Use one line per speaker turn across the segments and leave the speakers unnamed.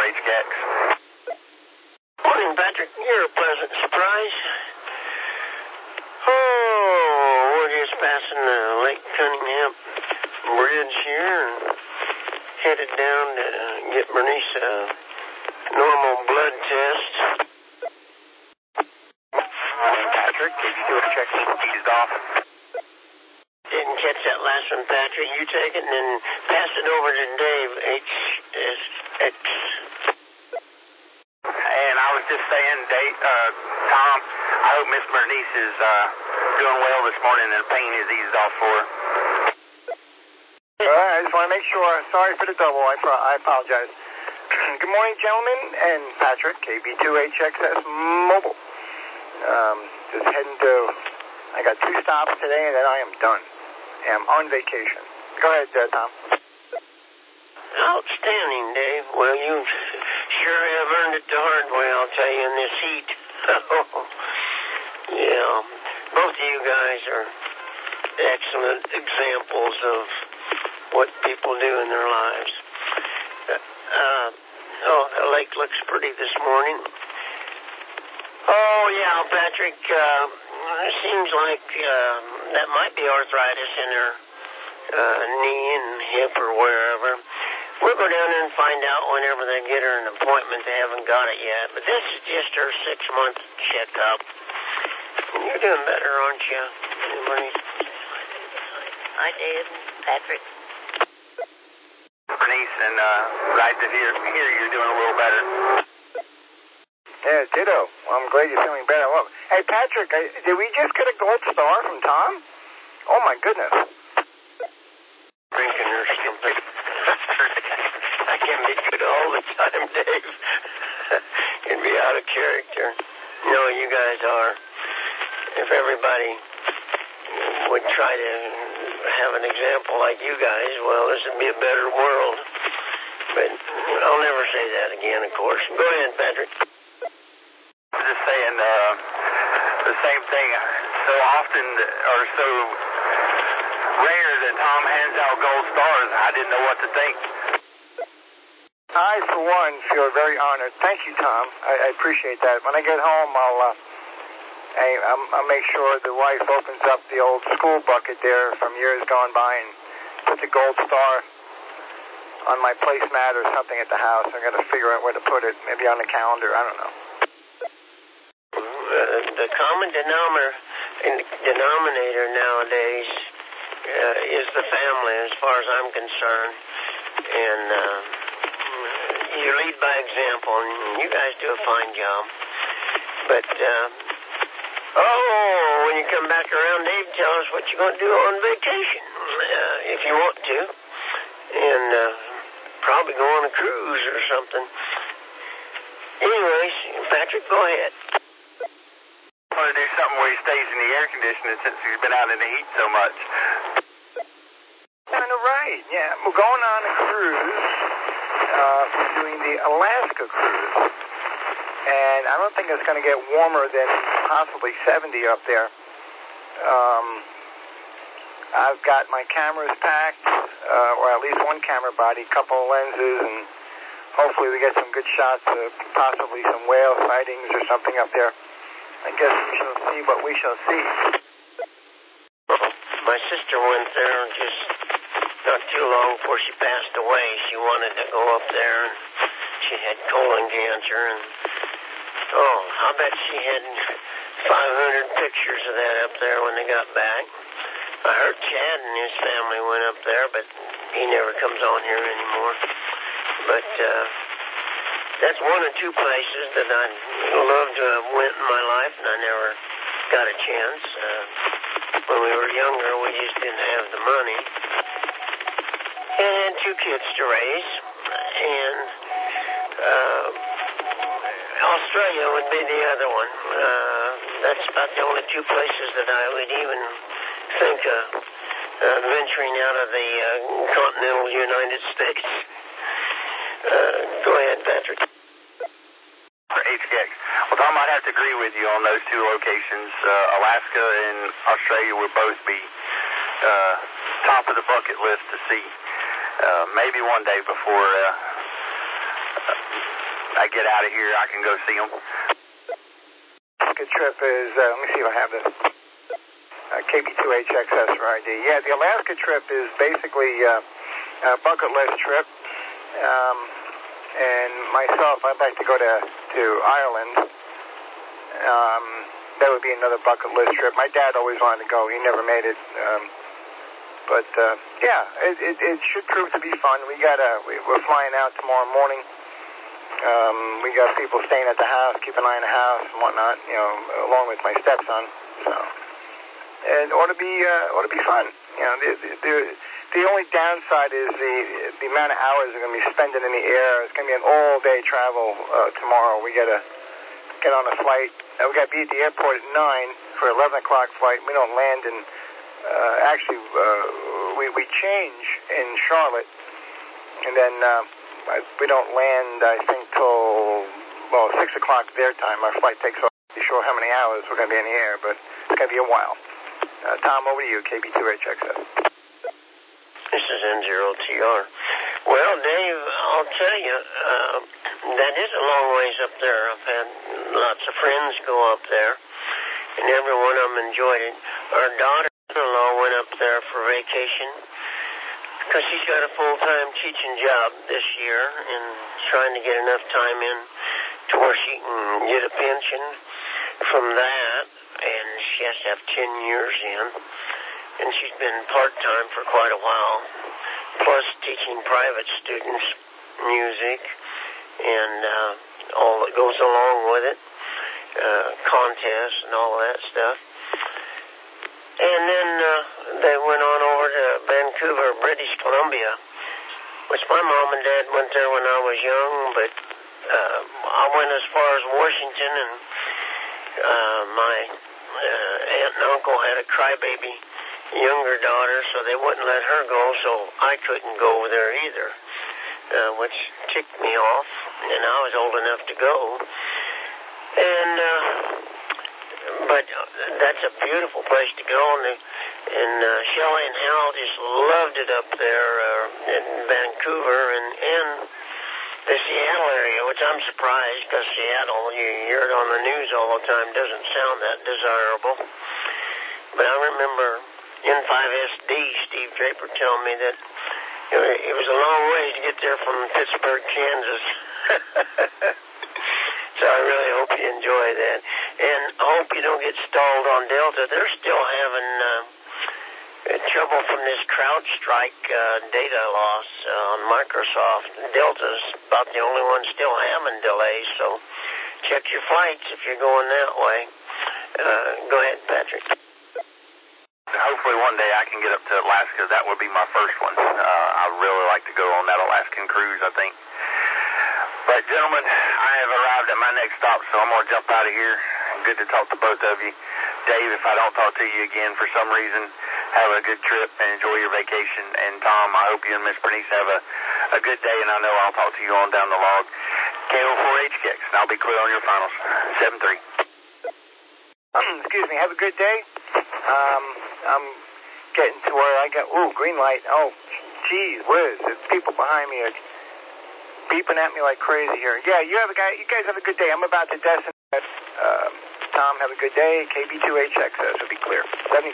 HKX.
Morning, Patrick. You're a pleasant surprise. Oh, we're just passing the Lake Cunningham Bridge here and headed down to get Bernice a normal blood test.
Patrick, KV2HX eased off.
Didn't catch that last one, Patrick. You take it and then pass it over to Dave, HSX.
And I was just saying, Tom, I hope Miss Bernice is doing well this morning and the pain is eased off for her.
All right, I just want to make sure. Sorry for the double. I apologize. Good morning, gentlemen, and Patrick, KB2HXS Mobile. Just heading to, I got 2 stops today, and then I am done. I'm on vacation. Go ahead, Tom.
Outstanding, Dave. Well, you sure have earned it the hard way, I'll tell you, in this heat. Yeah, both of you guys are excellent examples of what people do in their lives. The lake looks pretty this morning. Oh, yeah, Patrick, it seems like that might be arthritis in her knee and hip or wherever. We'll go down there and find out whenever they get her an appointment. They haven't got it yet, but this is just her 6-month checkup. And you're doing better, aren't you, Bernice?
Hi, Dave. Patrick.
Bernice, and glad to hear you're doing a little better.
Yeah, ditto. Well, I'm glad you're feeling better. Well, hey, Patrick, did we just get a gold star from Tom? Oh, my goodness.
Drinking or something. I can't be good all the time, Dave. Can be out of character. No, you guys are. If everybody would try to have an example like you guys, well, this would be a better world. But I'll never say that again, of course. Go ahead, Patrick.
Just saying the same thing. So often, or so rare that Tom hands out gold stars, I didn't know what to think.
I, for one, feel very honored. Thank you, Tom. I appreciate that. When I get home, I'll make sure the wife opens up the old school bucket there from years gone by and puts a gold star on my placemat or something at the house. I got to figure out where to put it. Maybe on the calendar. I don't know.
The common denominator nowadays is the family, as far as I'm concerned. And you lead by example, and you guys do a fine job. But, when you come back around, Dave, tell us what you're going to do on vacation, if you want to. And probably go on a cruise or something. Anyways, Patrick, go ahead.
I want to do something where he stays in the air conditioning since he's been out in the heat so much.
Kind of right, yeah. We're going on a cruise. We're doing the Alaska cruise. And I don't think it's going to get warmer than possibly 70 up there. I've got my cameras packed, or at least one camera body, a couple of lenses, and hopefully we get some good shots of possibly some whale sightings or something up there. I guess we shall see what we shall see.
My sister went there just not too long before she passed away. She wanted to go up there, and she had colon cancer, and I bet she had 500 pictures of that up there when they got back. I heard Chad and his family went up there, but he never comes on here anymore. But that's one or two places that I'd love to have went in my life, and I never got a chance. When we were younger, we just didn't have the money. And 2 kids to raise. And Australia would be the other one. That's about the only 2 places that I would even think of venturing out of the continental United States. Go ahead, Patrick.
For HKX. Well, Tom, I'd have to agree with you on those 2 locations. Alaska and Australia would both be top of the bucket list to see. Maybe one day before I get out of here, I can go see them.
Good trip is, let me see if I have this. KB2HXS for ID. Yeah, the Alaska trip is basically a bucket list trip. And myself, I'd like to go to Ireland. That would be another bucket list trip. My dad always wanted to go. He never made it. But it should prove to be fun. We're flying out tomorrow morning. We got people staying at the house, keep an eye on the house and whatnot, along with my stepson. So, and it ought to be fun. The only downside is the amount of hours we're going to be spending in the air. It's going to be an all-day travel tomorrow. We got to get on a flight. We got to be at the airport at 9 for 11 o'clock flight. We don't land in. We change in Charlotte, and then we don't land, I think, till 6 o'clock their time. Our flight takes off. I'm not sure how many hours we're going to be in the air, but it's going to be a while. Tom, over to you, KB2HXS.
This is N0TR. Well, Dave, I'll tell you, that is a long ways up there. I've had lots of friends go up there, and every one of them enjoyed it. Our daughter-in-law went up there for vacation because she's got a full-time teaching job this year and trying to get enough time in to where she can get a pension from that, and she has to have 10 years in. And she's been part-time for quite a while, plus teaching private students music and all that goes along with it, contests and all that stuff. And then they went on over to Vancouver, British Columbia, which my mom and dad went there when I was young, but I went as far as Washington, and my aunt and uncle had a crybaby younger daughter, so they wouldn't let her go, so I couldn't go there either, which ticked me off, and I was old enough to go. And but that's a beautiful place to go, and Shelley and Hal just loved it up there in Vancouver and the Seattle area, which I'm surprised, because Seattle, you hear it on the news all the time, doesn't sound that desirable. But I remember N5SD, Steve Draper, telling me that it was a long way to get there from Pittsburgh, Kansas. So I really hope you enjoy that. And I hope you don't get stalled on Delta. They're still having trouble from this CrowdStrike data loss on Microsoft. Delta's about the only one still having delays, so check your flights if you're going that way. Go ahead, Patrick.
Hopefully one day I can get up to Alaska. That would be my first one. I'd really like to go on that Alaskan cruise, I think. But, gentlemen, I have arrived at my next stop, so I'm going to jump out of here. Good to talk to both of you. Dave, if I don't talk to you again for some reason, have a good trip and enjoy your vacation. And, Tom, I hope you and Miss Bernice have a good day, and I know I'll talk to you on down the log. KO4HKX, and I'll be clear on your finals. 7-3.
Excuse me, have a good day. I'm getting to where I got, green light. Oh, geez whiz, there's people behind me are beeping at me like crazy here. Yeah, you guys have a good day. I'm about to descend. Tom, have a good day. KB2HXS, will be clear. 73.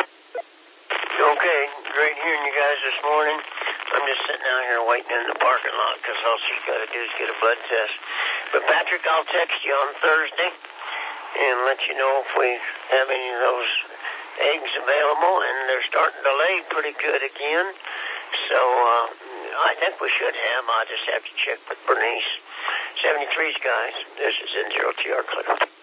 Okay, great hearing you guys this morning. I'm just sitting out here waiting in the parking lot because all she's got to do is get a blood test. But, Patrick, I'll text you on Thursday and let you know if we have any of those eggs available, and they're starting to lay pretty good again. So I think we should have. I'll just have to check with Bernice. 73s, guys. This is N0TR Clear.